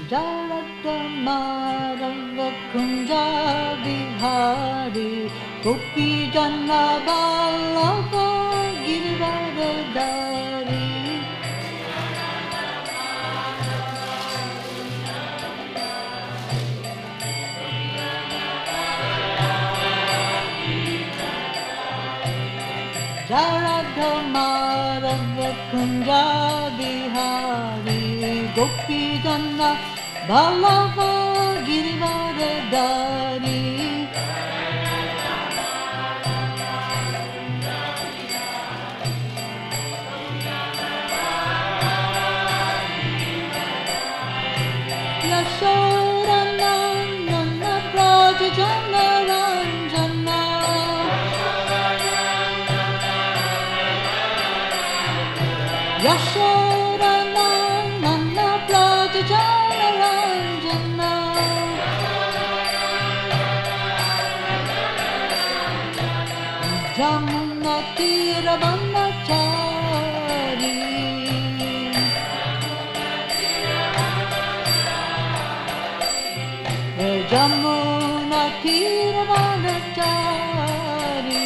Jaladhamaranga Kunja Bihari Gopi Jana Vallabha Girivardhari Jaladhamaranga Kunja Bihari Gopi Jana Vallabha Girivardhari Yashodanandana Braja Jana Ranjana Yashodanandana Braja Jana Ranjana Jamuna Tira Brahmachari Jamuna Tira Brahmachari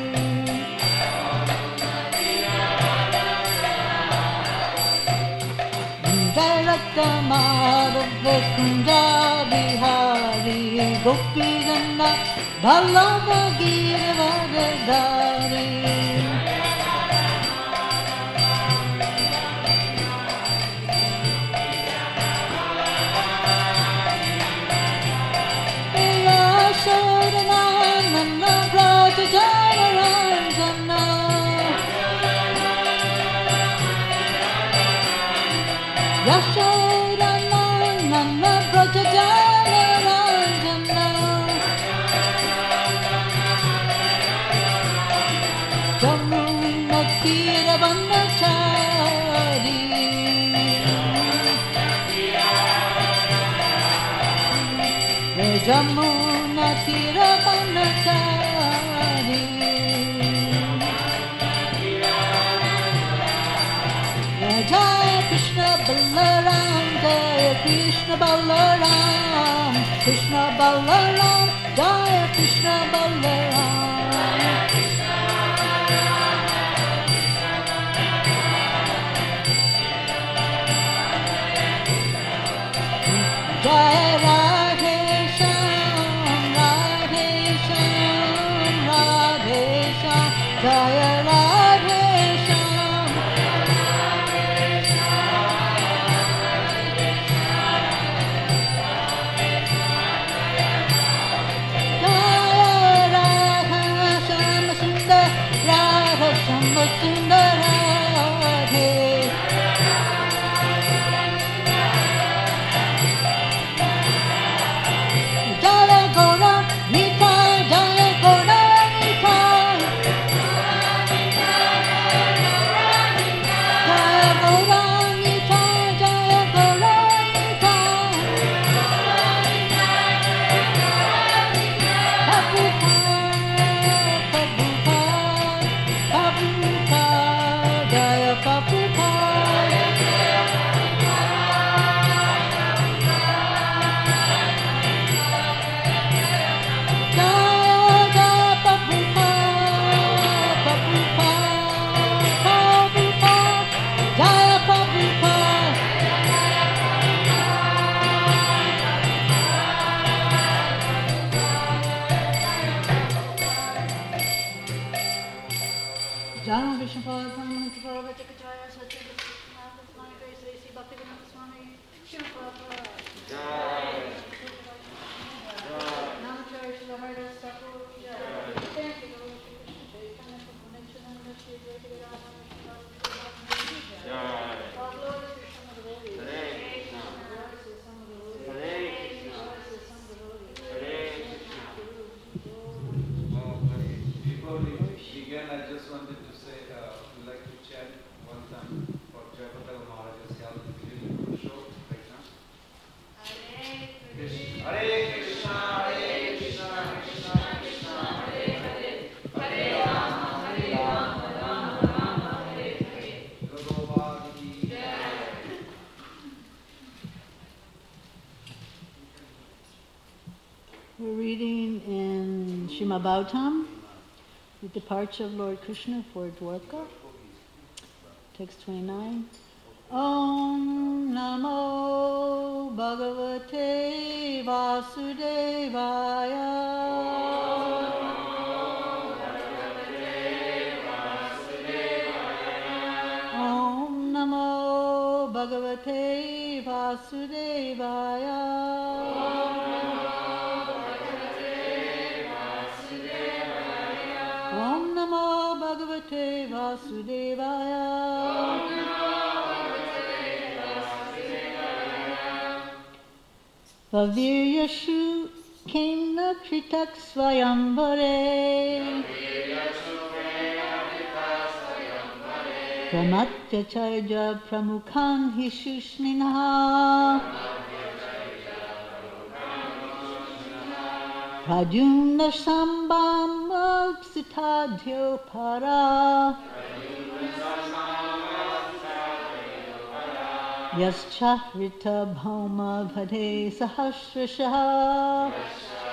Jaladhamaranga Kunja Bihari Gopi Jana Vallabha Girivardhari Yashodanandana Braja Jana Ranjana Yashodanandana Braja Jana Ranjana Jamuna Tira Brahmachari Jamuna Tira Brahmachari Jai Krishna Balaram Jai Krishna Balaram Krishna Balaram Jai Krishna Balaram Jai Radhe Shyam Radhe Shyam Radhe Shyam Jai Radhe Shyam Jai Radha Shyam Sundar Radha Shyam Sundar Radhe Jaya Gaura Nitai Jaya Gaura Nitai Jaya Gaura Nitai Jaya Gaura Nitai Prabhupada Prabhupada Jaya Prabhupada Jana Vishnu Pada Prabhupada Chakacharya Satya Prabhupada Swami Sri Sri Bhaktivedanta Swami Shiva Prabhupada Namacharya Shri Haridas Thakur Thank you Lord Shri Krishna Chaitanya Prabhu Nityananda Shri Advaita Gadadhara Shri Bhakti All glory to Shri Devotees Hare Krishna Hare Krishna Before we begin, I just wanted to say we'd like to chant one time for Jayapataka Maharaj's health. Beautiful show right now. Hare Krishna, Hare Krishna, Hare Krishna, Krishna Bhagavatam, the departure of Lord Krishna for Dwarka. Text 29. Om Namo Bhagavate Vasudevaya. Om Namo Bhagavate Vasudevaya. Om Namo Bhagavate Vasudevaya. Vaviryashu Kena Kritak Svayambare Pramatya Chaija Pramukhan Hishushminaha Pradyumna Sambam Sutadhyo Para Yascha Rita Bhauma Bhade Sahasrashaha.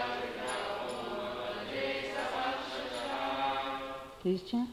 Please chant.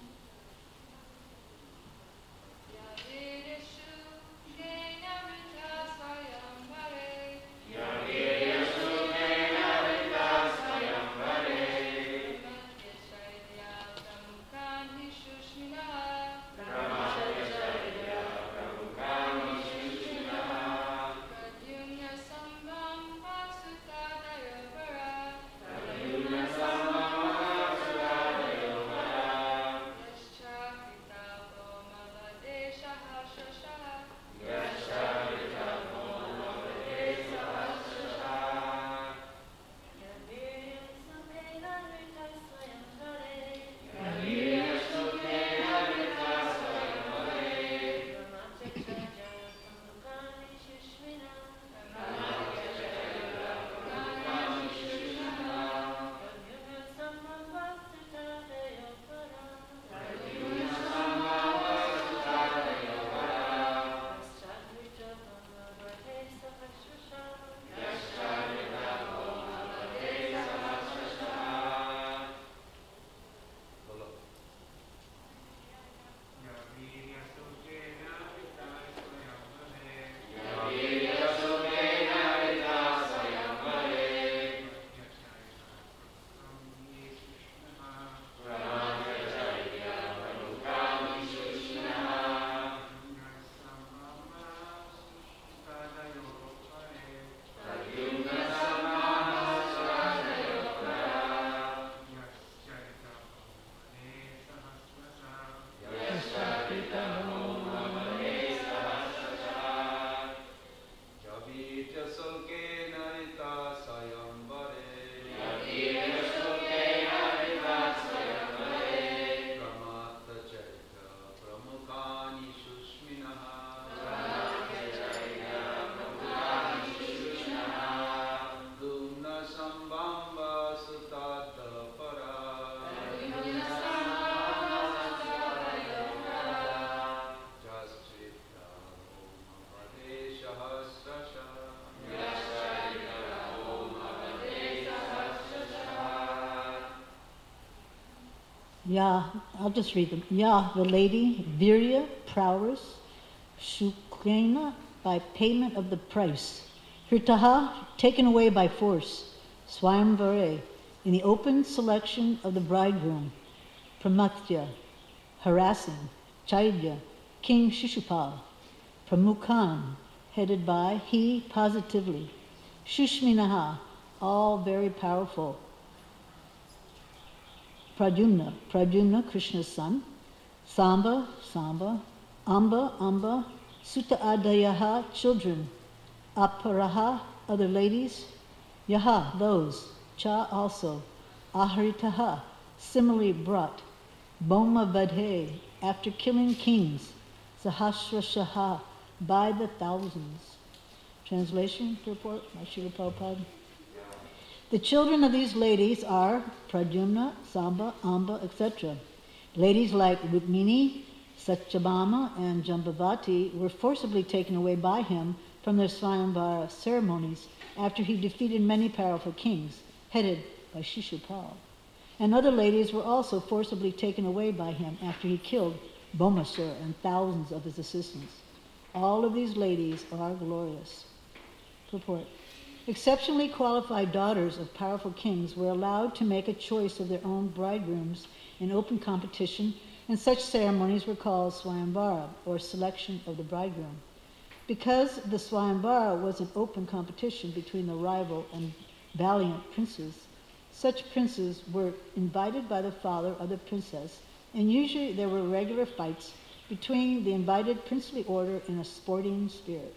Ya, I'll just read them. Ya, the lady, Virya, prowess, Shukrena, by payment of the price. Hritaha, taken away by force. Swayamvare, in the open selection of the bridegroom. Pramatya, harassing. Chaitya, King Shishupal. Pramukhan, headed by, he positively. Shushminaha, all very powerful. Pradyumna, Krishna's son. Samba, Amba, Sutta Adayaha, children. Aparaha, other ladies. Yaha, those. Cha, also. Aharitaha, similarly brought. Boma Vadhe, after killing kings. Sahasrashaha, by the thousands. Translation, purport by Srila Prabhupada. The children of these ladies are Pradyumna, Samba, Amba, etc. Ladies like Rukmini, Satyabhama, and Jambavati were forcibly taken away by him from their Swayamvara ceremonies after he defeated many powerful kings, headed by Shishupal. And other ladies were also forcibly taken away by him after he killed Bomasur and thousands of his assistants. All of these ladies are glorious. Purport. Exceptionally qualified daughters of powerful kings were allowed to make a choice of their own bridegrooms in open competition, and such ceremonies were called Swayamvara, or selection of the bridegroom. Because the Swayamvara was an open competition between the rival and valiant princes, such princes were invited by the father of the princess, and usually there were regular fights between the invited princely order in a sporting spirit.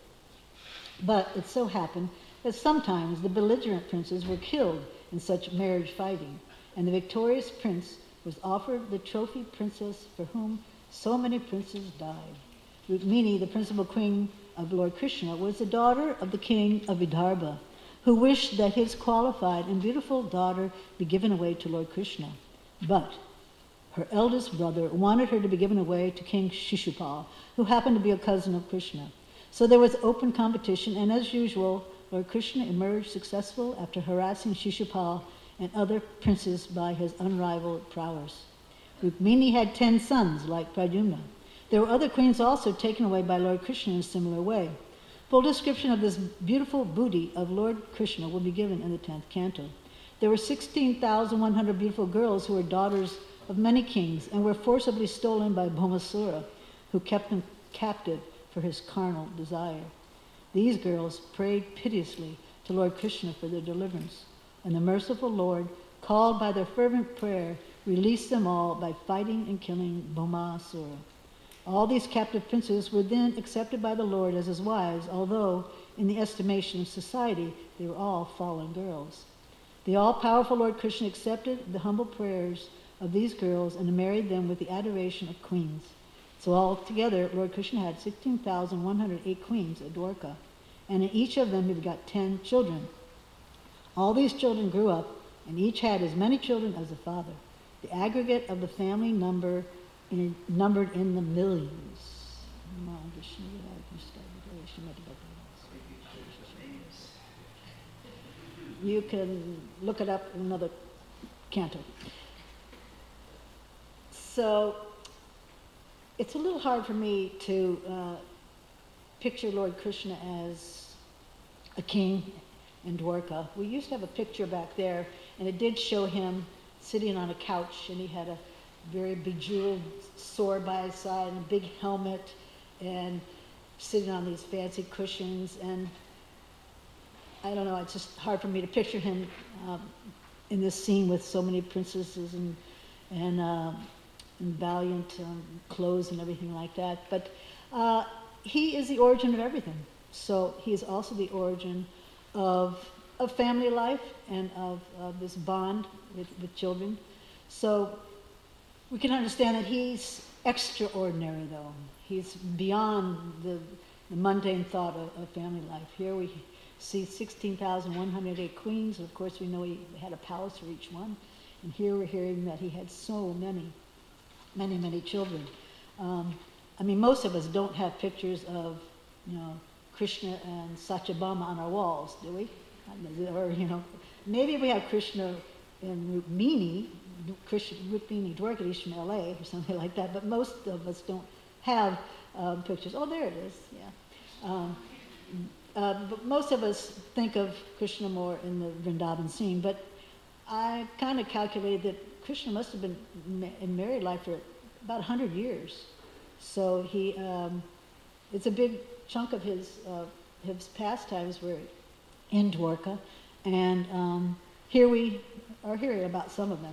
But it so happened that sometimes the belligerent princes were killed in such marriage fighting, and the victorious prince was offered the trophy princess for whom so many princes died. Rukmini, the principal queen of Lord Krishna, was the daughter of the king of Vidarbha, who wished that his qualified and beautiful daughter be given away to Lord Krishna. But her eldest brother wanted her to be given away to King Shishupal, who happened to be a cousin of Krishna. So there was open competition, and as usual, Lord Krishna emerged successful after harassing Shishupal and other princes by his unrivaled prowess. Rukmini had 10 sons, like Pradyumna. There were other queens also taken away by Lord Krishna in a similar way. Full description of this beautiful booty of Lord Krishna will be given in the 10th canto. There were 16,100 beautiful girls who were daughters of many kings and were forcibly stolen by Bhomasura, who kept them captive for his carnal desire. These girls prayed piteously to Lord Krishna for their deliverance, and the merciful Lord, called by their fervent prayer, released them all by fighting and killing Bhomasura. All these captive princes were then accepted by the Lord as his wives, although, in the estimation of society, they were all fallen girls. The all-powerful Lord Krishna accepted the humble prayers of these girls and married them with the adoration of queens. So altogether, Lord Krishna had 16,108 queens at Dwarka, and in each of them he begot 10 children. All these children grew up, and each had as many children as the father. The aggregate of the family numbered in the millions. You can look it up in another canto. So it's a little hard for me to picture Lord Krishna as a king in Dwarka. We used to have a picture back there, and it did show him sitting on a couch, and he had a very bejeweled sword by his side and a big helmet and sitting on these fancy cushions. And I don't know, it's just hard for me to picture him in this scene with so many princesses and valiant clothes and everything like that. But he is the origin of everything. So he is also the origin of family life and of this bond with children. So we can understand that he's extraordinary, though. He's beyond the mundane thought of family life. Here we see 16,108 queens, and of course we know he had a palace for each one. And here we're hearing that he had so many children. I mean, most of us don't have pictures of, Krishna and Satyabhama on our walls, do we? Or, maybe we have Krishna in Rukmini Dwarkadish from LA or something like that, but most of us don't have pictures. Oh, there it is, yeah. But most of us think of Krishna more in the Vrindavan scene, but I kind of calculated that Krishna must have been in married life for about 100 years. So it's a big chunk of his pastimes were in Dwarka, and here we are hearing about some of them.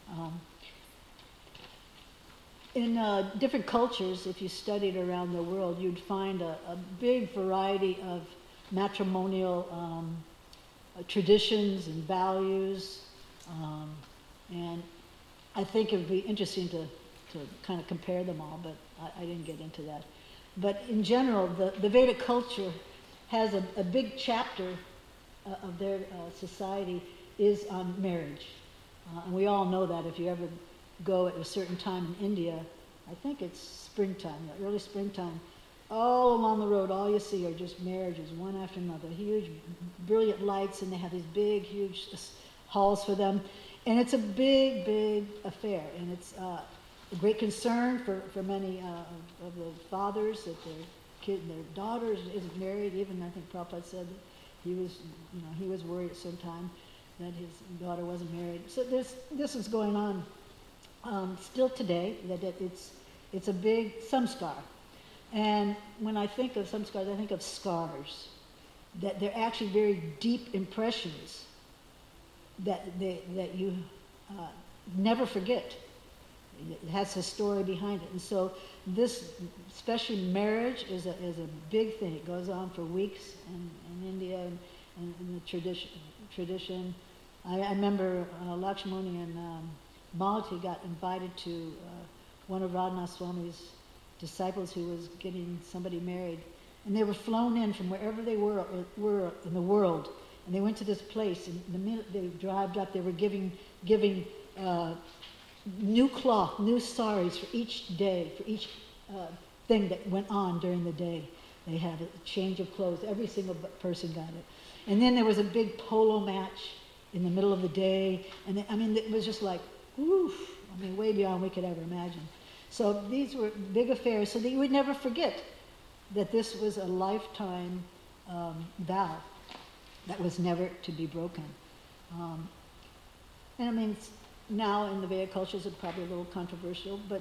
In different cultures, if you studied around the world, you'd find a big variety of matrimonial traditions and values, and I think it would be interesting to kind of compare them all, but I didn't get into that. But in general, the Vedic culture has a big chapter of their society is on marriage. And we all know that if you ever go at a certain time in India, I think it's springtime, early springtime, all along the road, all you see are just marriages, one after another, huge, brilliant lights, and they have these big, huge halls for them. And it's a big, big affair, and it's a great concern for many of the fathers that their daughter isn't married. Even I think Prabhupada said that he was worried at some time that his daughter wasn't married. So this is going on still today. That it's a big samskar, and when I think of samskars, I think of scars. That they're actually very deep impressions that you never forget. It has a story behind it, and so this, especially marriage, is a big thing. It goes on for weeks in India and in the tradition. I remember Lakshmani and Malati got invited to one of Radhanath Swami's disciples who was getting somebody married, and they were flown in from wherever they were in the world, and they went to this place. And the minute they arrived up, they were giving new cloth, new saris for each day, for each thing that went on during the day. They had a change of clothes. Every single person got it. And then there was a big polo match in the middle of the day. And it was just like, woof, way beyond we could ever imagine. So these were big affairs, so that you would never forget that this was a lifetime vow that was never to be broken. Now in the Vedic cultures it's probably a little controversial, but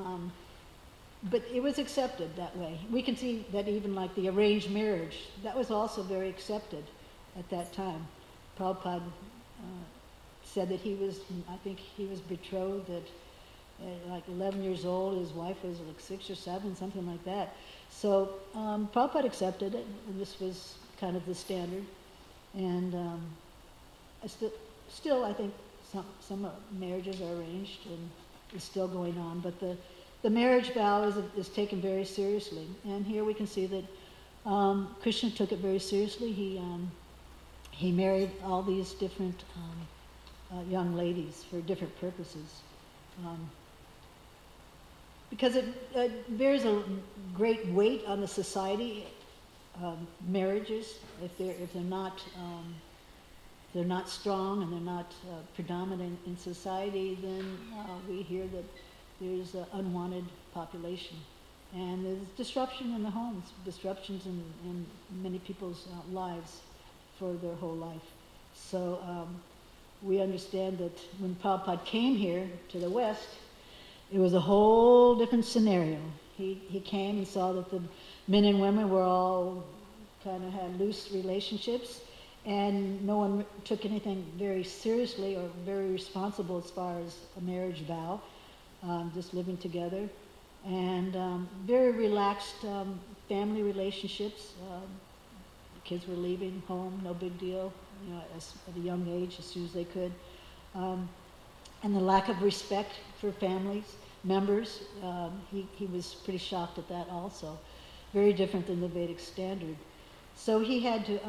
it was accepted that way. We can see that even like the arranged marriage, that was also very accepted at that time. Prabhupada said that he was betrothed at like 11 years old. His wife was like 6 or 7, something like that. So Prabhupada accepted it, and this was kind of the standard. And still I think some marriages are arranged and is still going on, but the marriage vow is taken very seriously. And here we can see that Krishna took it very seriously. He married all these different young ladies for different purposes, because it bears a great weight on the society. Marriages, if they're not strong and they're not predominant in society, then we hear that there's unwanted population. And there's disruption in the homes, disruptions in many people's lives for their whole life. So we understand that when Prabhupada came here to the West, it was a whole different scenario. He came and saw that the men and women were all kind of had loose relationships, and no one took anything very seriously or very responsible as far as a marriage vow, just living together. And very relaxed family relationships. The kids were leaving home, no big deal, at a young age, as soon as they could. And the lack of respect for families, members, he was pretty shocked at that also. Very different than the Vedic standard. So he had to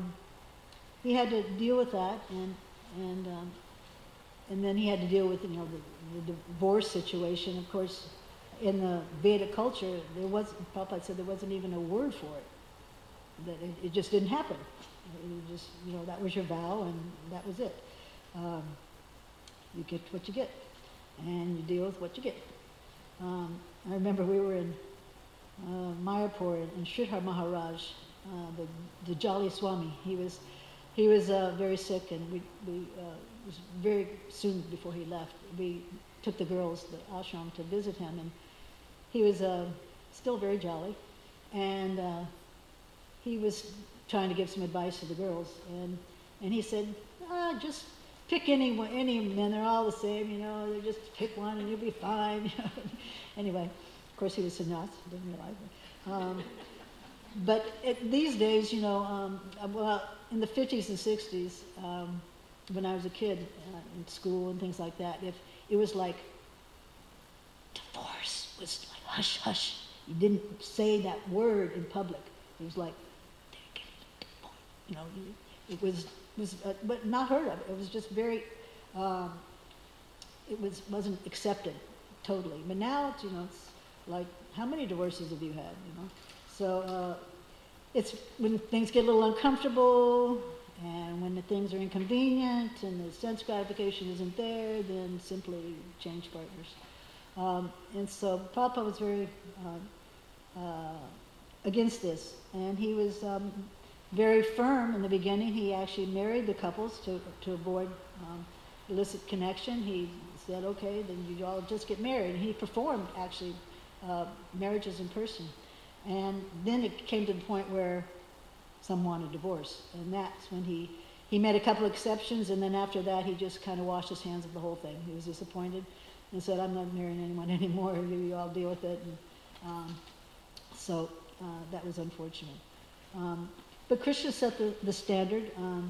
deal with that, and then he had to deal with the divorce situation. Of course, in the Vedic culture, Prabhupada said there wasn't even a word for it. That it just didn't happen. It just, that was your vow, and that was it. You get what you get, and you deal with what you get. I remember we were in Mayapur, and Sridhar Maharaj, the Jolly Swami, he was very sick, and we was very soon before he left, we took the girls, the ashram, to visit him, and he was still very jolly, and he was trying to give some advice to the girls, and he said, just pick any men, they're all the same, just pick one and you'll be fine. Anyway, of course he was sannyas, didn't realize it. But these days, well, in the 50s and 60s, when I was a kid in school and things like that, if it was like divorce was like hush hush, you didn't say that word in public. It was like they're getting divorced. It was but not heard of. It was just very. It wasn't accepted totally. But now it's like, how many divorces have you had? So it's when things get a little uncomfortable And when the things are inconvenient and the sense gratification isn't there, then simply change partners. And so Prabhupada was very against this. And he was very firm in the beginning. He actually married the couples to avoid illicit connection. He said, okay, then you all just get married. And he performed, actually, marriages in person. And then it came to the point where some wanted divorce. And that's when he made a couple exceptions, and then after that he just kind of washed his hands of the whole thing. He was disappointed and said, I'm not marrying anyone anymore. You all deal with it. And so that was unfortunate. But Krishna set the standard.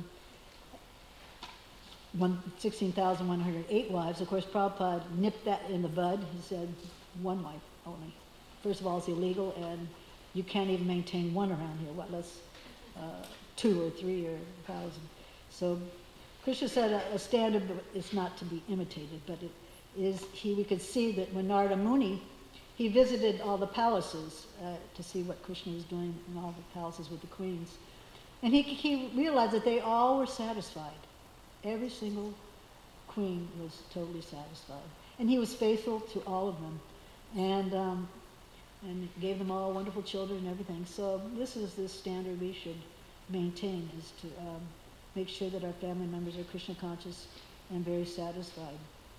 16,108 wives. Of course, Prabhupada nipped that in the bud. He said one wife only. First of all, it's illegal, and you can't even maintain one around here, what less 2 or 3 or 1,000. So Krishna set a standard, but it's not to be imitated. But it is, we could see that when Narada Muni, he visited all the palaces to see what Krishna was doing in all the palaces with the queens. And he realized that they all were satisfied. Every single queen was totally satisfied. And he was faithful to all of them. And gave them all wonderful children and everything. So this is the standard we should maintain, is to make sure that our family members are Krishna conscious and very satisfied.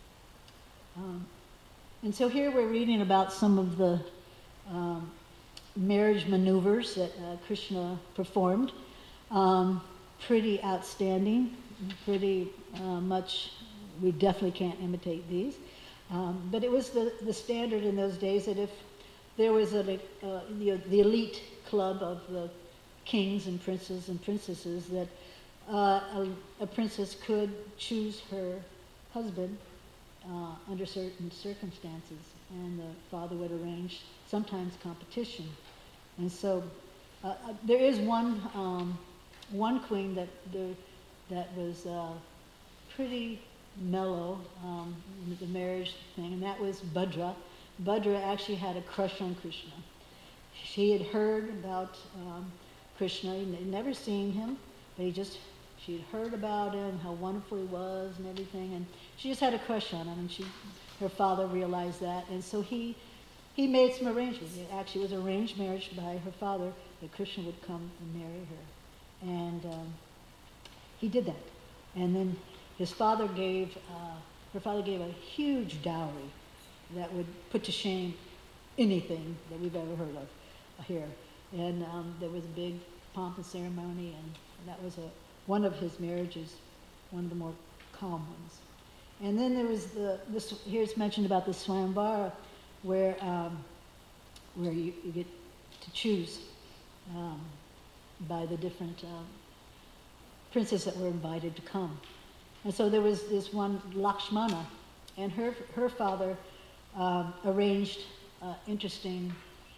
And so here we're reading about some of the marriage maneuvers that Krishna performed. Pretty outstanding, pretty much, we definitely can't imitate these. But it was the standard in those days that if there was the elite club of the kings and princes and princesses, that a princess could choose her husband under certain circumstances, and the father would arrange sometimes competition. And so there is one queen that was pretty mellow in the marriage thing, and that was Bhadra. Bhadra actually had a crush on Krishna. She had heard about Krishna, and never seen him, but she had heard about him, how wonderful he was and everything, and she just had a crush on him, and her father realized that, and so he made some arrangements. It actually was an arranged marriage by her father, that Krishna would come and marry her. And he did that. And then her father gave a huge dowry that would put to shame anything that we've ever heard of here. And there was a big pomp and ceremony, and that was one of his marriages, one of the more calm ones. And then there was here it's mentioned about the Swayamvara, where you get to choose by the different princes that were invited to come. And so there was this one Lakshmana, and her father arranged interesting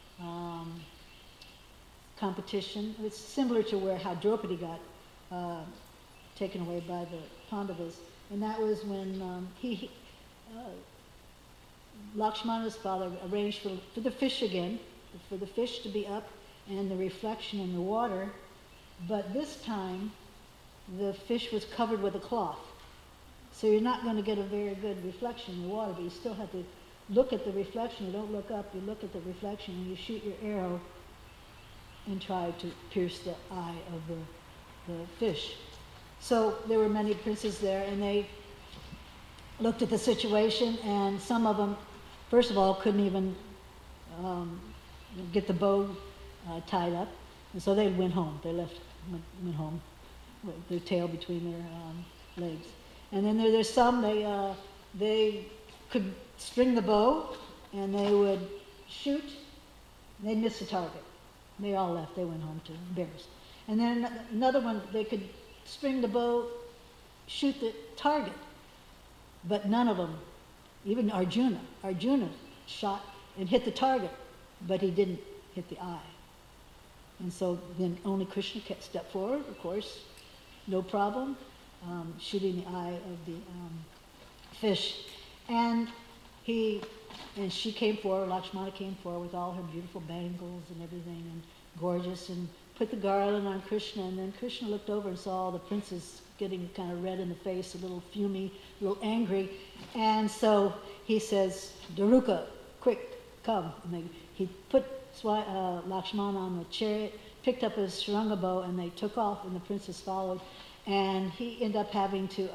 competition. It's similar to how Draupadi got taken away by the Pandavas, and that was when Lakshmana's father arranged for the fish again, for the fish to be up and the reflection in the water, but this time the fish was covered with a cloth. So you're not going to get a very good reflection in the water, but you still have to look at the reflection. You don't look up, you look at the reflection, and you shoot your arrow and try to pierce the eye of the fish. So there were many princes there, and they looked at the situation, and some of them, first of all, couldn't even get the bow tied up, and so they went home. They went home with their tail between their legs. And then there's some, they could string the bow, and they would shoot, and they'd miss the target. They all left. They went home too, embarrassed. And then another one, they could string the bow, shoot the target, but none of them, even Arjuna shot and hit the target, but he didn't hit the eye. And so then only Krishna stepped forward, of course, no problem, shooting the eye of the fish. And she came forward, Lakshmana came forward with all her beautiful bangles and everything, and gorgeous, and put the garland on Krishna, and then Krishna looked over and saw all the princes getting kind of red in the face, a little fumy, a little angry. And so he says, Daruka, quick, come. And he put Lakshmana on the chariot, picked up his Sharanga bow, and they took off, and the princes followed. And he ended up having to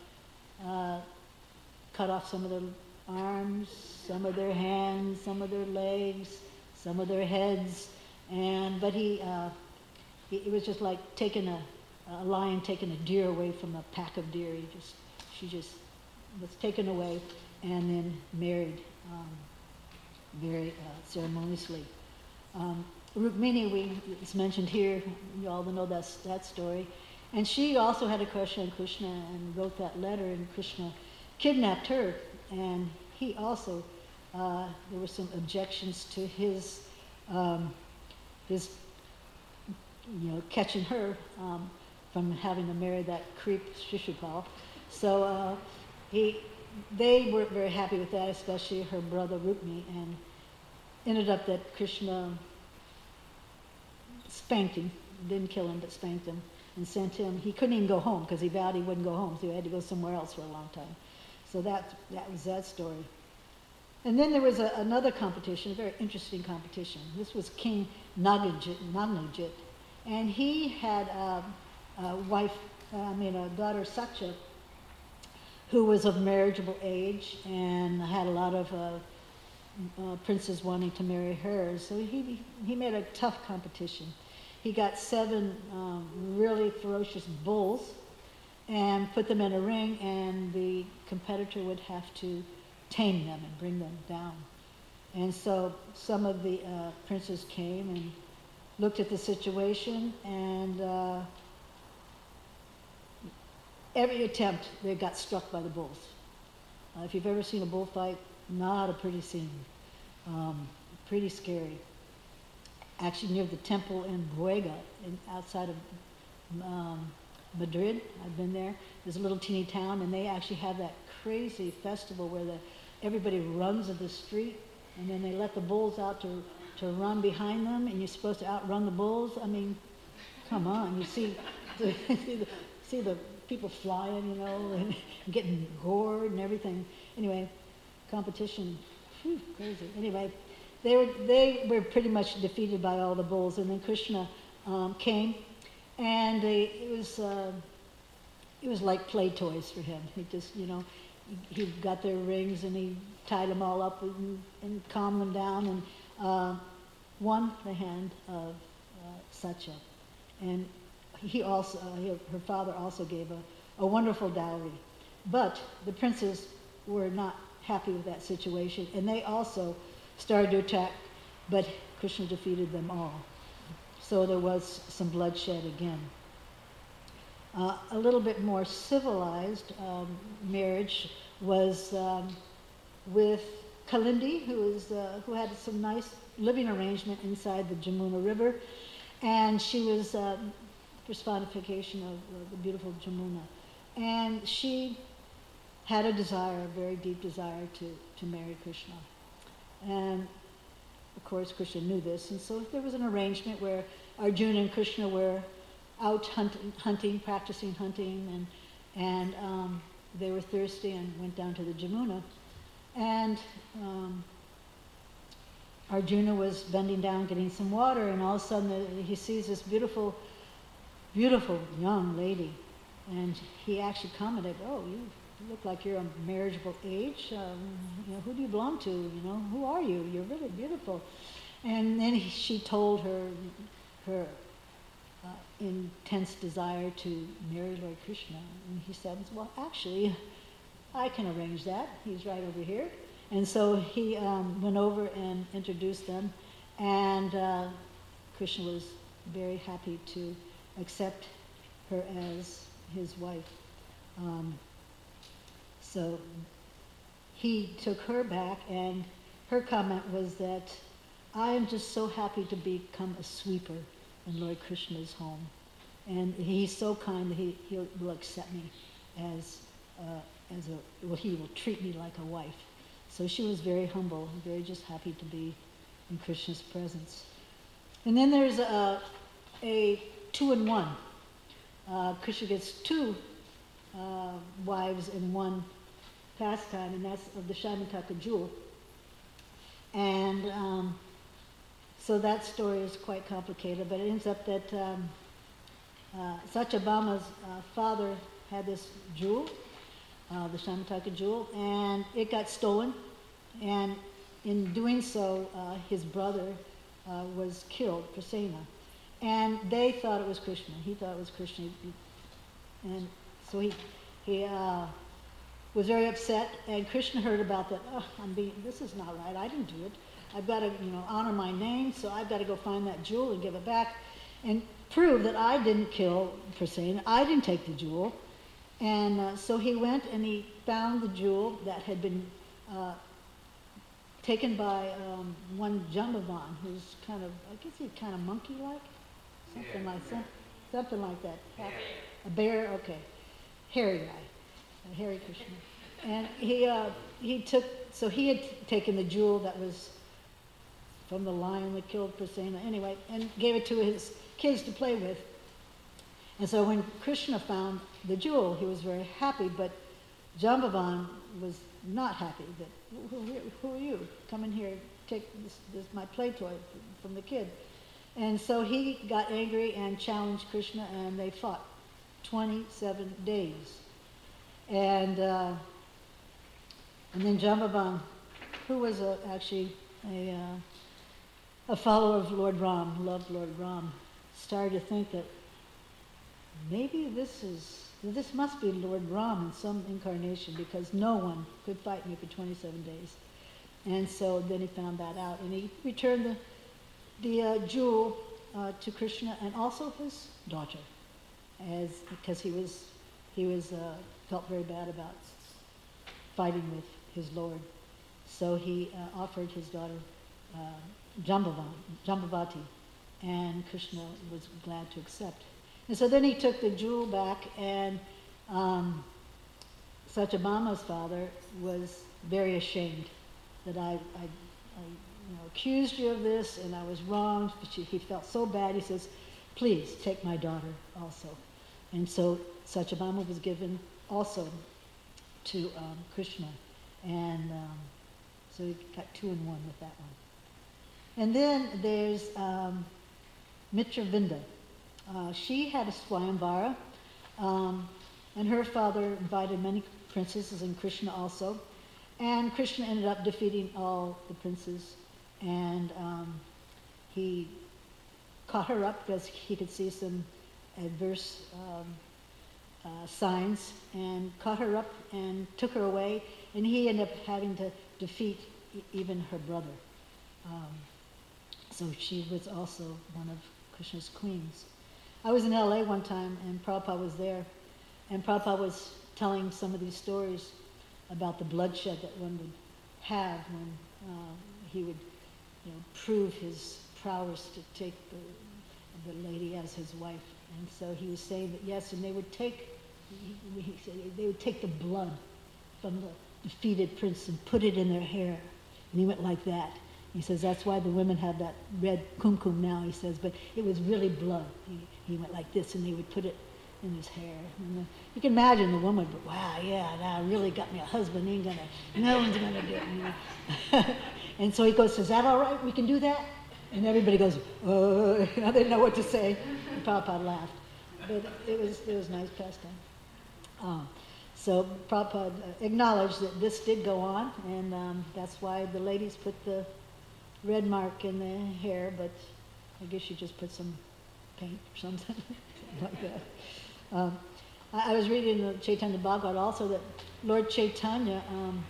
cut off some of their arms, some of their hands, some of their legs, some of their heads. But it was just like taking a lion taking a deer away from a pack of deer. She just was taken away and then married very ceremoniously. Rukmini, it's mentioned here, you all know that story. And she also had a crush on Krishna and wrote that letter, and Krishna kidnapped her. And he also, there were some objections to his catching her from having to marry that creep Shishupal. So they weren't very happy with that, especially her brother Rukmini, and ended up that Krishna spanked him, didn't kill him, but spanked him, and sent him. He couldn't even go home because he vowed he wouldn't go home, so he had to go somewhere else for a long time. So that was that story. And then there was another competition, a very interesting competition. This was King Nagnajit, and he had a daughter Satya, who was of marriageable age and had a lot of princes wanting to marry her. So he made a tough competition. He got 7 really ferocious bulls and put them in a ring, and the competitor would have to tame them and bring them down. And so some of the princes came and looked at the situation, and every attempt, they got struck by the bulls. If you've ever seen a bullfight, not a pretty scene. Pretty scary. Actually, near the temple in Buega, outside of Madrid, I've been there. There's a little teeny town, and they actually have that crazy festival where everybody runs in the street, and then they let the bulls out to run behind them, and you're supposed to outrun the bulls. I mean, come on, you see the people flying, and getting gored and everything. Anyway, competition, crazy. Anyway, they were pretty much defeated by all the bulls, and then Krishna came, and it was like play toys for him. He just, he got their rings and he tied them all up and calmed them down, and won the hand of Satya. And her father also gave a wonderful dowry. But the princes were not happy with that situation, and they also started to attack, but Krishna defeated them all. So there was some bloodshed again. A little bit more civilized marriage was with Kalindi, who had some nice living arrangement inside the Jamuna River, and she was personification of the beautiful Jamuna. And she had a desire, a very deep desire to marry Krishna. And of course Krishna knew this, and so there was an arrangement where Arjuna and Krishna were out hunting, practicing hunting, and they were thirsty and went down to the Jamuna. And Arjuna was bending down getting some water, and all of a sudden he sees this beautiful, beautiful young lady, and he actually commented, "Oh, you look like you're a marriageable age. Who do you belong to? Who are you? You're really beautiful." And then she told her intense desire to marry Lord Krishna. And he said, "Well, actually, I can arrange that. He's right over here." And so he went over and introduced them, and Krishna was very happy to accept her as his wife. So he took her back, and her comment was that, "I am just so happy to become a sweeper in Lord Krishna's home. And he's so kind that he will accept me he will treat me like a wife." So she was very humble, very just happy to be in Krishna's presence. And then there's a 2-in-1. Krishna gets two wives in one pastime, and that's of the Shamataka jewel. And so that story is quite complicated, but it ends up that Satyabhama's father had this jewel, the Shamataka jewel, and it got stolen, and in doing so, his brother was killed, Prasena. And they thought it was Krishna. He thought it was Krishna. And so he was very upset, and Krishna heard about that. Oh, this is not right. I didn't do it. I've got to, honor my name, so I've got to go find that jewel and give it back and prove that I didn't kill Prasena. I didn't take the jewel. And so he went and he found the jewel that had been taken by one Jambavan, who's kind of, I guess he's kind of monkey-like, something like that. A bear, okay, hairy guy, a hairy Krishna. And he had taken the jewel that was from the lion that killed Prasena, anyway, and gave it to his kids to play with. And so when Krishna found the jewel, he was very happy, but Jambavan was not happy. That who are you? Come in here, take this my play toy from the kid. And so he got angry and challenged Krishna, and they fought 27 days. And then Jambavan, who was actually a follower of Lord Ram, loved Lord Ram, started to think that maybe this must be Lord Ram in some incarnation, because no one could fight me for 27 days. And so then he found that out, and he returned the jewel to Krishna and also his daughter, because he felt very bad about fighting with his Lord. So he offered his daughter Jambavati, and Krishna was glad to accept. And so then he took the jewel back, and Satyabhama's father was very ashamed that I accused you of this, and I was wrong. He felt so bad. He says, please take my daughter also. And so Satyabhama was given also to Krishna, and so he got 2-in-1 with that one. And then there's Mitravinda. She had a Swayamvara, and her father invited many princesses, and Krishna also. And Krishna ended up defeating all the princes, and he caught her up because he could see some adverse signs, and caught her up and took her away, and he ended up having to defeat even her brother. So she was also one of Krishna's queens. I was in LA one time, and Prabhupada was there, and Prabhupada was telling some of these stories about the bloodshed that one would have when he would prove his prowess to take the lady as his wife. And so he was saying that yes, and they would take the blood from the defeated prince and put it in their hair. And he went like that. He says that's why the women have that red kumkum now, he says, but it was really blood. He went like this, and they would put it in his hair. And you can imagine the woman, but wow, yeah, now really got me a husband. No one's gonna do it. And so he goes, is that all right? We can do that? And everybody goes, they didn't know what to say. And Prabhupada laughed. But it was nice pastime. So Prabhupada acknowledged that this did go on, and that's why the ladies put the red mark in the hair, but I guess you just put some paint or something like that. I was reading the Chaitanya Bhagavat also that Lord Chaitanya,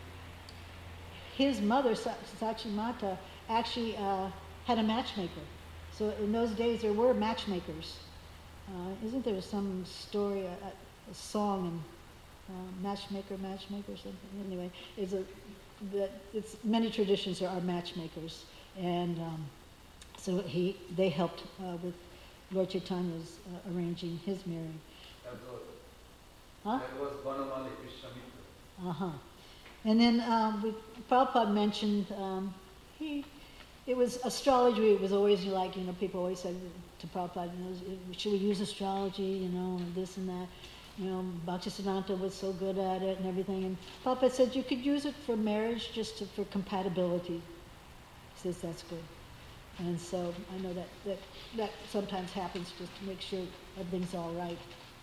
his mother, Sachimata, actually had a matchmaker. So in those days there were matchmakers. Isn't there some story, a song, and matchmaker, something? Anyway, it's many traditions there are matchmakers, and so they helped with Lord Chaitanya's arranging his marrying. That was Banamali Krishnamitra. And then Prabhupada mentioned, he it was astrology. It was always like, people always said to Prabhupada, should we use astrology, and this and that. Bhaktisiddhanta was so good at it and everything. And Prabhupada said you could use it for marriage, just for compatibility. He says that's good. And so I know that sometimes happens, just to make sure everything's all right.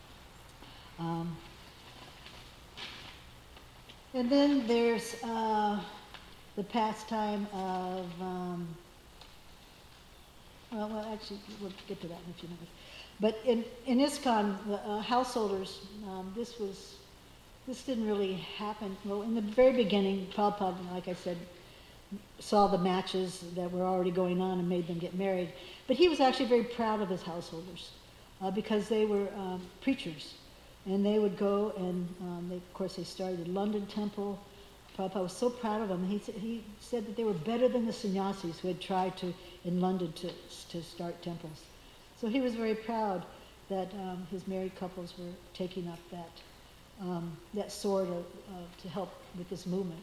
And then there's the pastime of, actually, we'll get to that in a few minutes. But in ISKCON, the householders, this didn't really happen. Well, in the very beginning, Prabhupada, like I said, saw the matches that were already going on and made them get married. But he was actually very proud of his householders because they were preachers. And they would go and, of course, they started the London Temple. Prabhupada was so proud of them. He said that they were better than the sannyasis who had tried in London to start temples. So he was very proud that his married couples were taking up that sword to help with this movement.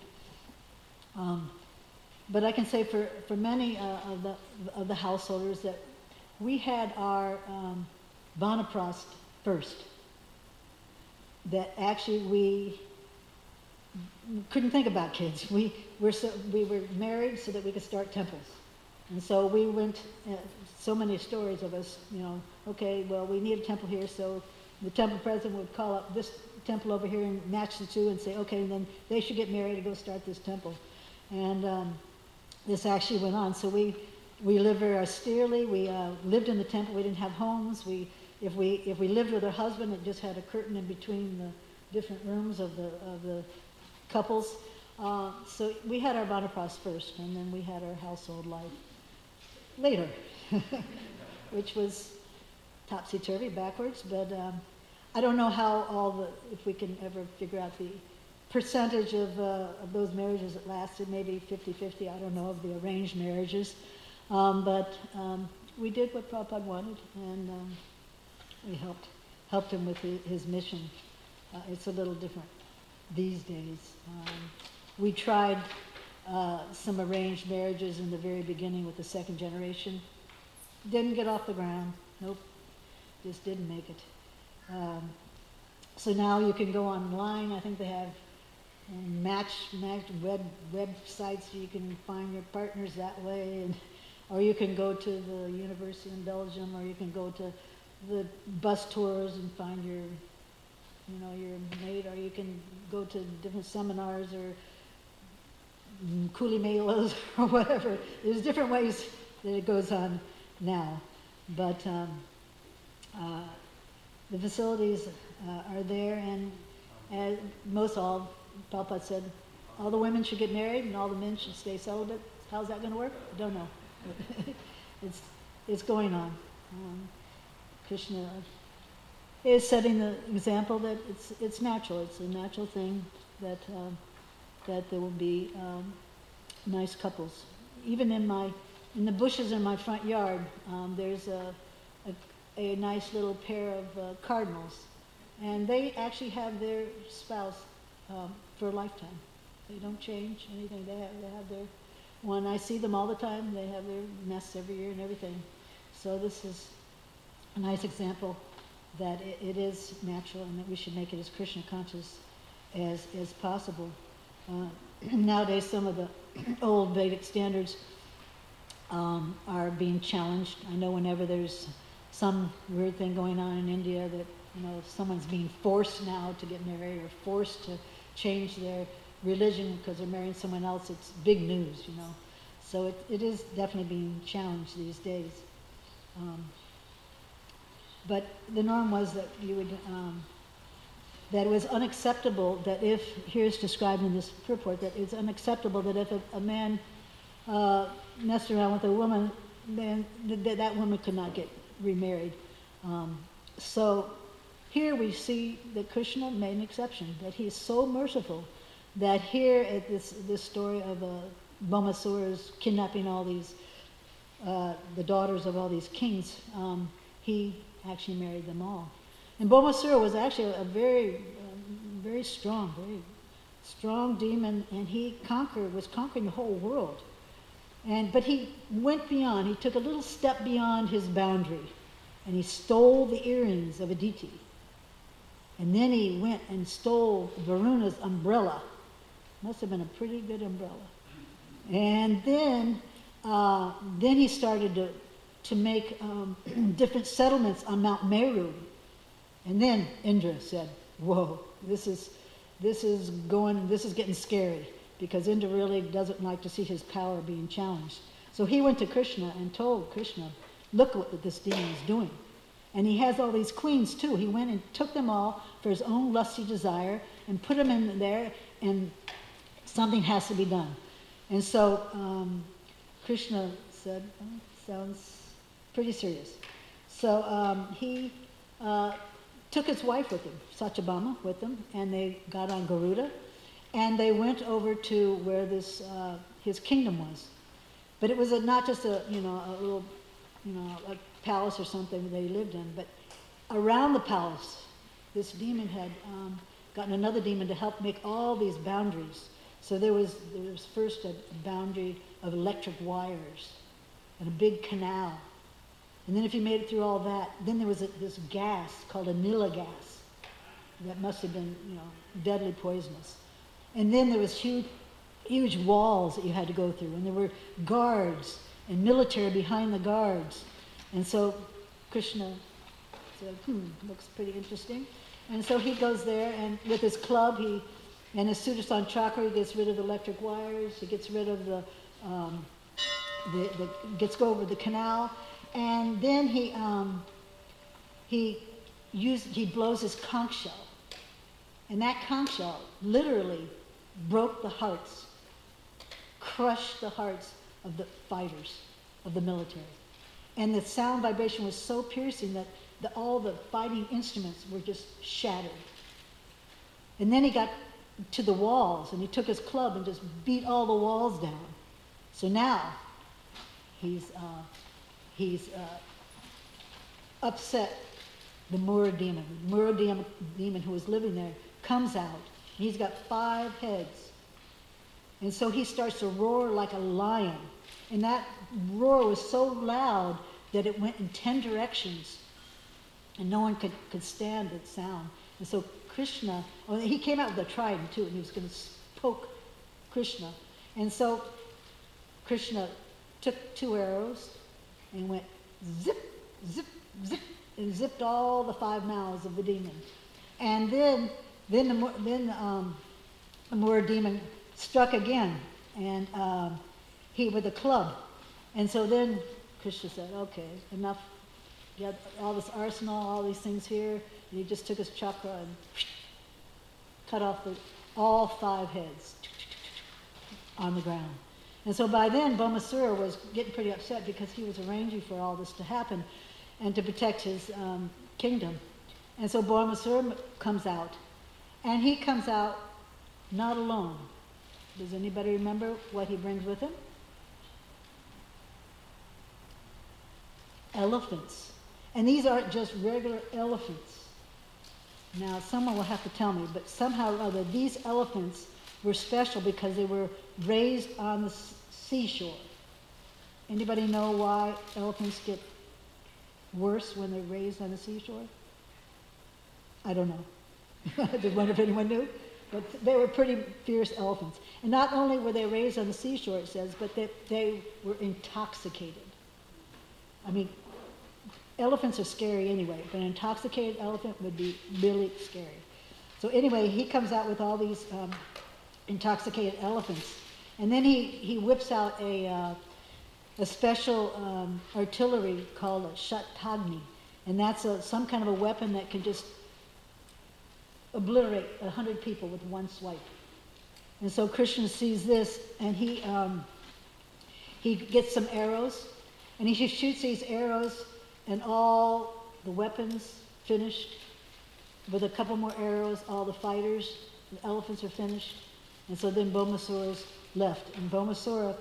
But I can say for many of the householders that we had our Vanaprast first. That actually we couldn't think about kids. We were married so that we could start temples. And so we went, so many stories of us, okay, well, we need a temple here, so the temple president would call up this temple over here and match the two and say, okay, and then they should get married and go start this temple. And this actually went on. So we lived very austerely. We lived in the temple. We didn't have homes. If we lived with our husband, it just had a curtain in between the different rooms of the couples. So we had our Vanaprast first, and then we had our household life later, which was topsy-turvy, backwards. But I don't know how if we can ever figure out the percentage of those marriages that lasted, maybe 50-50, I don't know, of the arranged marriages. But we did what Prabhupada wanted, and we helped him with his mission. It's a little different these days. We tried some arranged marriages in the very beginning with the second generation. Didn't get off the ground. Nope. Just didn't make it. So now you can go online. I think they have match websites so you can find your partners that way, or you can go to the university in Belgium, or you can go to the bus tours and find your mate, or you can go to different seminars or Kuli Melas or whatever. There's different ways that it goes on now, but the facilities are there, and as Prabhupada said, all the women should get married and all the men should stay celibate. How's that going to work? I don't know. It's going on. Krishna is setting the example that it's natural. It's a natural thing that there will be nice couples. Even in the bushes in my front yard, there's a nice little pair of cardinals, and they actually have their spouse for a lifetime. They don't change anything. They have their one. I see them all the time. They have their nests every year and everything. So this is a nice example that it is natural, and that we should make it as Krishna conscious as possible. Nowadays, some of the old Vedic standards are being challenged. I know whenever there's some weird thing going on in India that, if someone's being forced now to get married or forced to change their religion because they're marrying someone else, it's big news, So it is definitely being challenged these days. But the norm was that that it was unacceptable that here's described in this purport, that it's unacceptable that if a man messed around with a woman, then that woman could not get remarried. So here we see that Krishna made an exception, that he is so merciful that here at this story of Bhaumasura's kidnapping all these, the daughters of all these kings, he actually married them all. And Bhaumasura was actually a very strong demon, and he was conquering the whole world. But he went beyond. He took a little step beyond his boundary, and he stole the earrings of Aditi. And then he went and stole Varuna's umbrella. Must have been a pretty good umbrella. And then he started to make different settlements on Mount Meru. And then Indra said, "Whoa, this is getting scary," because Indra really doesn't like to see his power being challenged. So he went to Krishna and told Krishna, "Look what this demon is doing." And he has all these queens too. He went and took them all for his own lusty desire and put them in there, and something has to be done. And so Krishna said, sounds pretty serious. So he took his wife with him, Satyabhama with him, and they got on Garuda, and they went over to where this his kingdom was. But it was not just a little a palace or something they lived in, but around the palace, this demon had gotten another demon to help make all these boundaries. So there was first a boundary of electric wires and a big canal. And then if you made it through all that, then there was this gas called anila gas that must have been, deadly poisonous. And then there was huge walls that you had to go through, and there were guards and military behind the guards. And so Krishna said, looks pretty interesting. And so he goes there, and with his club, and his Sudarshan chakra, he gets rid of the electric wires, he gets rid of gets over the canal, and then he blows his conch shell. And that conch shell literally broke the hearts, crushed the hearts of the fighters, of the military. And the sound vibration was so piercing that all the fighting instruments were just shattered. And then he got to the walls, and he took his club and just beat all the walls down. So now he's upset the Mura demon. The Mura demon who was living there comes out. And he's got 5 heads. And so he starts to roar like a lion. And that roar was so loud that it went in 10 directions. And no one could stand its sound. And so Krishna, he came out with a trident too, and he was going to poke Krishna. And so Krishna took 2 arrows and went zip, zip, zip, and zipped all the 5 mouths of the demon. And then the Mura demon struck again, and he with a club. And so then Krishna said, "Okay, enough. You have all this arsenal, all these things here." And he just took his chakra and cut off all 5 heads on the ground. And so by then, Bhaumasura was getting pretty upset because he was arranging for all this to happen and to protect his kingdom. And so Bhaumasura comes out. And he comes out not alone. Does anybody remember what he brings with him? Elephants. And these aren't just regular elephants. Now, someone will have to tell me, but somehow or other, these elephants were special because they were raised on the seashore. Anybody know why elephants get worse when they're raised on the seashore? I don't know. I just wonder if anyone knew. But they were pretty fierce elephants. And not only were they raised on the seashore, it says, but they were intoxicated. I mean, elephants are scary anyway, but an intoxicated elephant would be really scary. So anyway, he comes out with all these intoxicated elephants. And then he whips out a special artillery called a Shatagni. And that's some kind of a weapon that can just obliterate 100 people with one swipe. And so Krishna sees this, and he gets some arrows, and he shoots these arrows, and all the weapons finished. With a couple more arrows, all the fighters, the elephants are finished. And so then Bhaumasura's left. And Bhaumasura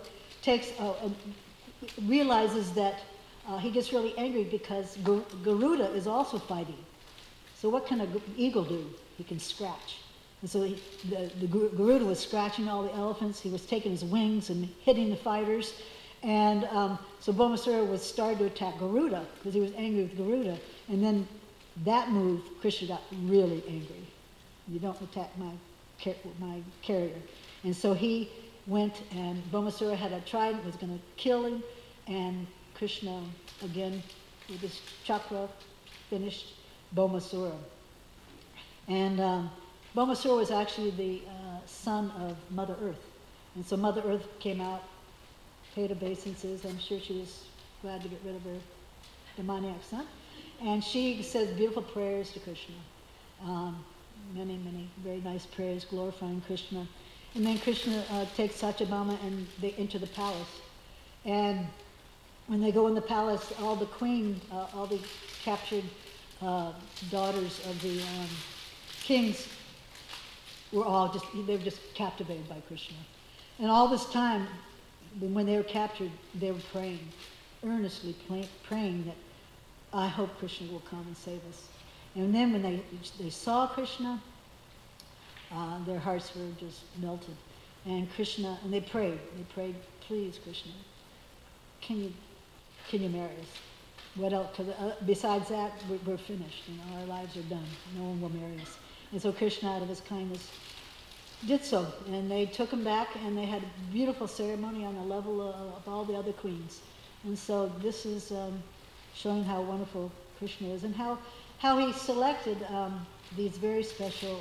realizes that he gets really angry because Garuda is also fighting. So what can an eagle do? He can scratch. And so the Garuda was scratching all the elephants. He was taking his wings and hitting the fighters. And so Bhaumasura was started to attack Garuda because he was angry with Garuda. And then that move, Krishna got really angry. You don't attack my carrier. And so he went, and Bhaumasura had a trident, was going to kill him, and Krishna, again, with his chakra, finished Bhaumasura. And Bhaumasura was actually the son of Mother Earth. And so Mother Earth came out, paid obeisances. I'm sure she was glad to get rid of her demoniac son. And she says beautiful prayers to Krishna. Many, many very nice prayers glorifying Krishna. And then Krishna takes Satyabhama and they enter the palace. And when they go in the palace, all the all the captured daughters of the kings they were just captivated by Krishna. And all this time, when they were captured, they were praying, earnestly praying that I hope Krishna will come and save us. And then when they saw Krishna, their hearts were just melted. And Krishna, and they prayed, please Krishna, can you marry us? What else? Besides that, we're finished. Our lives are done. No one will marry us. And so Krishna, out of his kindness, did so. And they took him back, and they had a beautiful ceremony on the level of all the other queens. And so this is showing how wonderful Krishna is, and how he selected these very special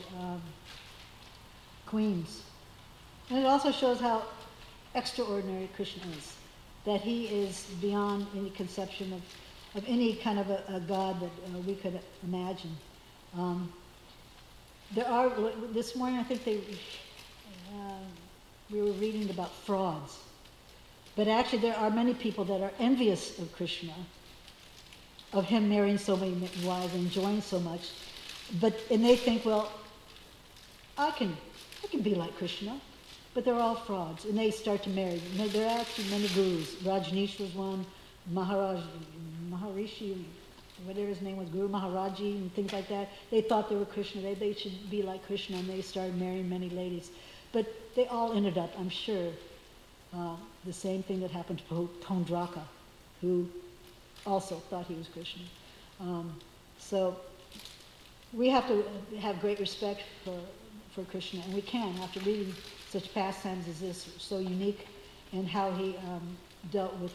queens. And it also shows how extraordinary Krishna is, that he is beyond any conception of any kind of a god that we could imagine. This morning I think we were reading about frauds. But actually there are many people that are envious of Krishna, of him marrying so many wives and enjoying so much. And they think, well, I can be like Krishna. But they're all frauds. And they start to marry. There are actually many gurus. Rajneesh was one, Maharishi, whatever his name was, Guru Maharaji and things like that. They thought they were Krishna. They should be like Krishna, and they started marrying many ladies. But they all ended up, I'm sure, the same thing that happened to Pondraka, who also thought he was Krishna. So we have to have great respect for Krishna, and we can, after reading such pastimes as this, so unique, and how he dealt with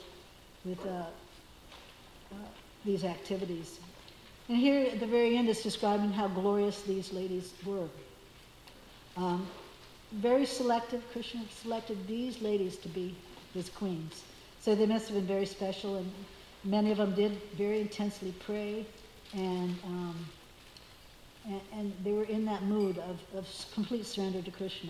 these activities. And here at the very end it's describing how glorious these ladies were. Very selective. Krishna selected these ladies to be his queens. So they must have been very special, and many of them did very intensely pray, and they were in that mood of complete surrender to Krishna.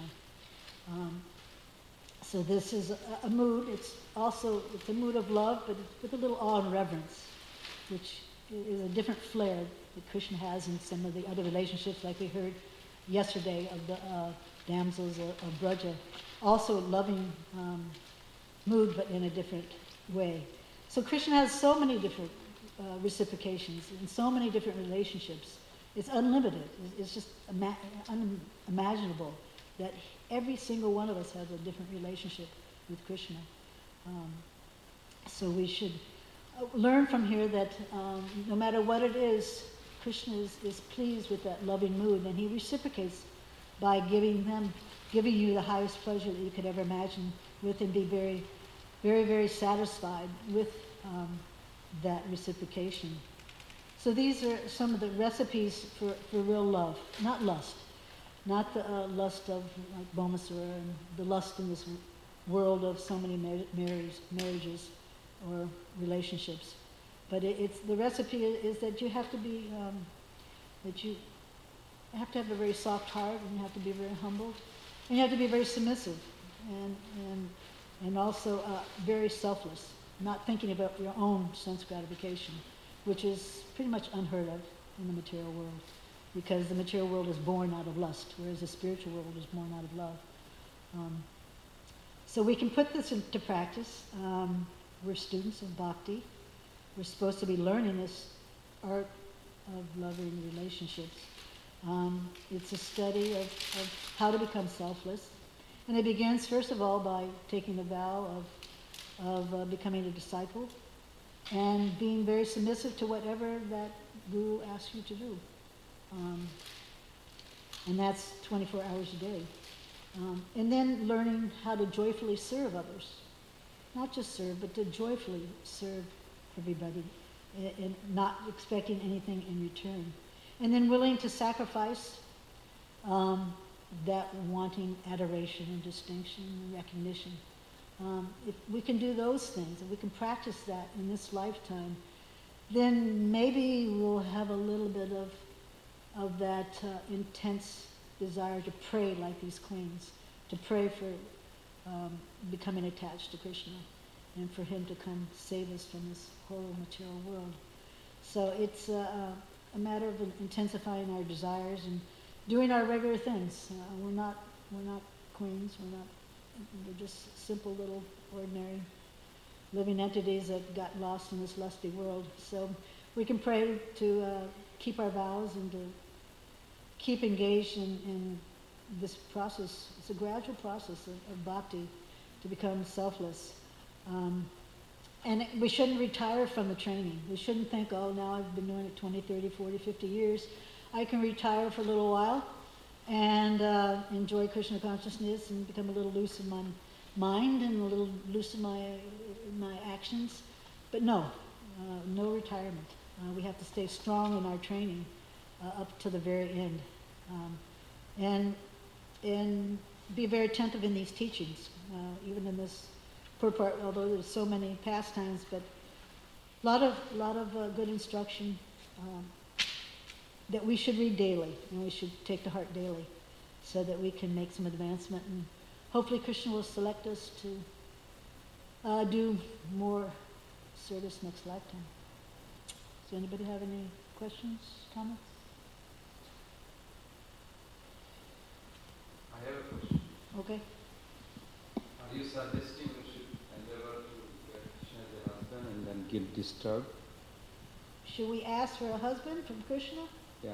So this is a mood. It's a mood of love, but with a little awe and reverence, which is a different flair that Krishna has in some of the other relationships, like we heard yesterday of the damsels of Braja. Also a loving mood, but in a different way. So Krishna has so many different reciprocations and so many different relationships. It's unlimited. It's just unimaginable that every single one of us has a different relationship with Krishna. So we should learn from here that no matter what it is, Krishna is pleased with that loving mood, and he reciprocates by giving you the highest pleasure that you could ever imagine with, and be very, very, very satisfied with that reciprocation. So these are some of the recipes for real love, not lust. Not the lust of like Bhaumasura and the lust in this world of so many marriages or relationships. But it's the recipe is that you have to be, that you have to have a very soft heart, and you have to be very humble, and you have to be very submissive, and also very selfless, not thinking about your own sense gratification, which is pretty much unheard of in the material world, because the material world is born out of lust, whereas the spiritual world is born out of love. So we can put this into practice. We're students of bhakti. We're supposed to be learning this art of loving relationships. It's a study of how to become selfless. And it begins, first of all, by taking the vow of becoming a disciple and being very submissive to whatever that guru asks you to do. And that's 24 hours a day. And then learning how to joyfully serve others. Not just serve, but to joyfully serve everybody and not expecting anything in return. And then willing to sacrifice that wanting adoration and distinction and recognition. If we can do those things, if we can practice that in this lifetime, then maybe we'll have a little bit of that intense desire to pray like these queens, to pray for becoming attached to Krishna and for him to come save us from this horrible material world. So it's a matter of intensifying our desires and doing our regular things. We're not queens. We're just simple little ordinary living entities that got lost in this lusty world. So we can pray to keep our vows and to keep engaged in this process. It's a gradual process of bhakti to become selfless. And we shouldn't retire from the training. We shouldn't think, oh, now I've been doing it 20, 30, 40, 50 years. I can retire for a little while and enjoy Krishna consciousness and become a little loose in my mind and a little loose in my actions. But no retirement. We have to stay strong in our training up to the very end. And be very attentive in these teachings, even in this purport, although there's so many pastimes, but a lot of good instruction that we should read daily, and we should take to heart daily, so that we can make some advancement, and hopefully Krishna will select us to do more service next lifetime. Does anybody have any questions, comments? I have a question. Okay. Are you suggesting we should endeavor to get Krishna as a husband and then get disturbed? Should we ask for a husband from Krishna? Yeah.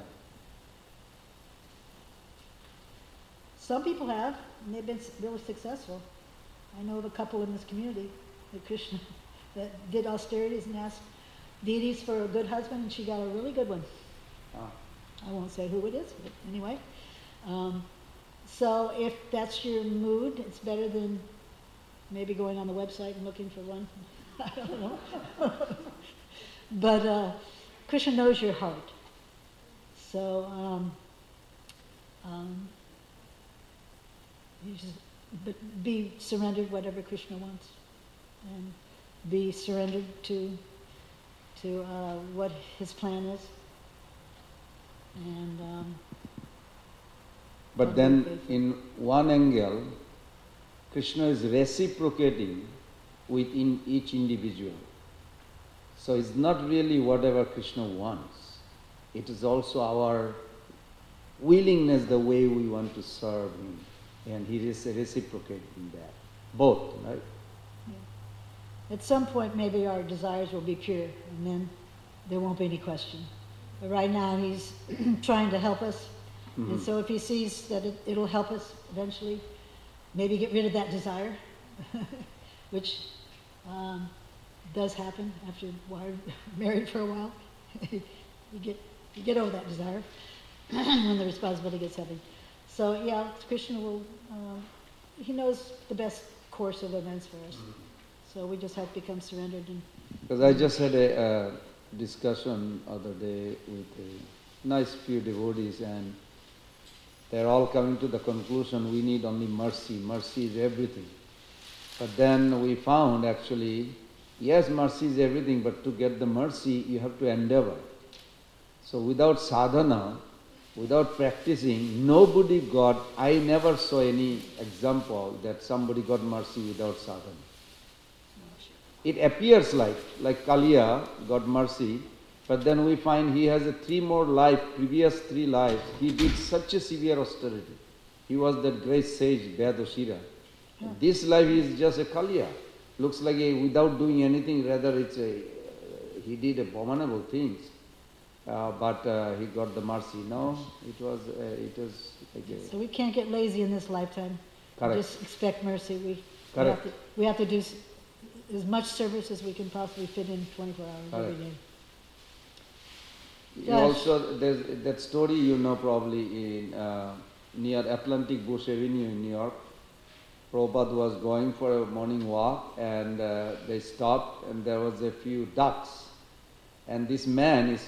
Some people have, and they've been really successful. I know of a couple in this community that Krishna that did austerities and asked deities for a good husband, and she got a really good one. Ah. I won't say who it is, but anyway. So if that's your mood, it's better than maybe going on the website and looking for one. I don't know. But Krishna knows your heart. So you just be surrendered whatever Krishna wants, and be surrendered to what his plan is. And but then in one angle, Krishna is reciprocating within each individual. So it's not really whatever Krishna wants. It is also our willingness, the way we want to serve him. And he is reciprocating that. Both, right? Yeah. At some point, maybe our desires will be pure, and then there won't be any question. But right now, he's trying to help us. Mm-hmm. And so if he sees that it'll help us eventually, maybe get rid of that desire, which does happen after we're married for a while. you get over that desire when the responsibility gets heavy. So yeah, Krishna will, he knows the best course of events for us. Mm-hmm. So we just have to become surrendered. Because I just had a discussion other day with a nice few devotees, and they're all coming to the conclusion we need only mercy. Mercy is everything. But then we found actually, yes, mercy is everything, but to get the mercy, you have to endeavor. So without sadhana, without practicing, nobody got, I never saw any example that somebody got mercy without sadhana. It appears like Kaliya got mercy, but then we find he has previous 3 lives, he did such a severe austerity. He was that great sage, Vyadashira. Yeah. This life is just a Kaliya. Looks like without doing anything, rather he did abominable things. But he got the mercy. No, it was like a... So we can't get lazy in this lifetime. Correct. Just expect mercy. Correct. We have to do as much service as we can possibly fit in 24 hours every day. You also, there's that story you know probably in near Atlantic Bush Avenue in New York. Prabhupada was going for a morning walk and they stopped and there was a few ducks. And this man is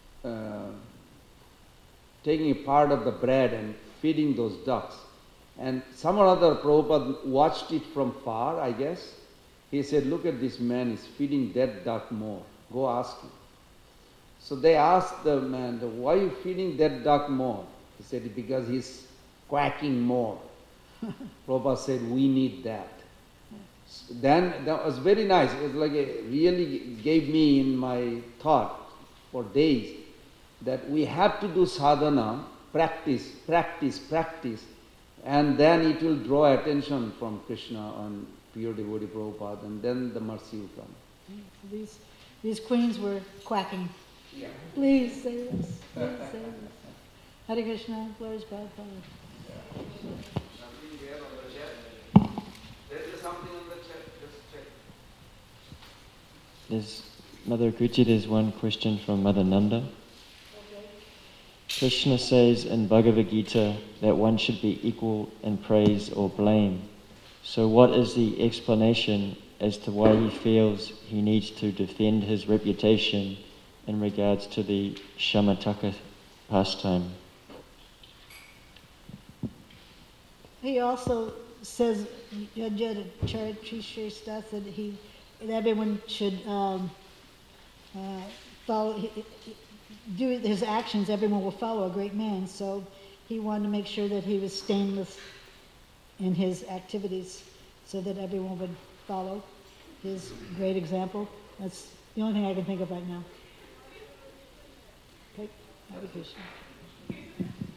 taking a part of the bread and feeding those ducks. And some or other Prabhupada watched it from far, I guess. He said, look at this man, he's feeding that duck more. Go ask him. So they asked the man, why are you feeding that duck more? He said, because he's quacking more. Prabhupada said, we need that. Then that was very nice. It was like really gave me in my thought for days that we have to do sadhana, practice, and then it will draw attention from Krishna on pure devotee Prabhupada, and then the mercy will come. These queens were quacking. Yeah. Please save us. Please save us. Hare Krishna, glory to God. Something there on the chat. There's something on the chat. Just check. There's Mother Akuchi, there's one question from Mother Nanda. Okay. Krishna says in Bhagavad Gita that one should be equal in praise or blame. So what is the explanation as to why he feels he needs to defend his reputation in regards to the Shamataka pastime? He also says, Charitri that everyone should follow, do his actions, everyone will follow a great man. So he wanted to make sure that he was stainless in his activities so that everyone would follow his great example. That's the only thing I can think of right now. Okay, Hare Krishna.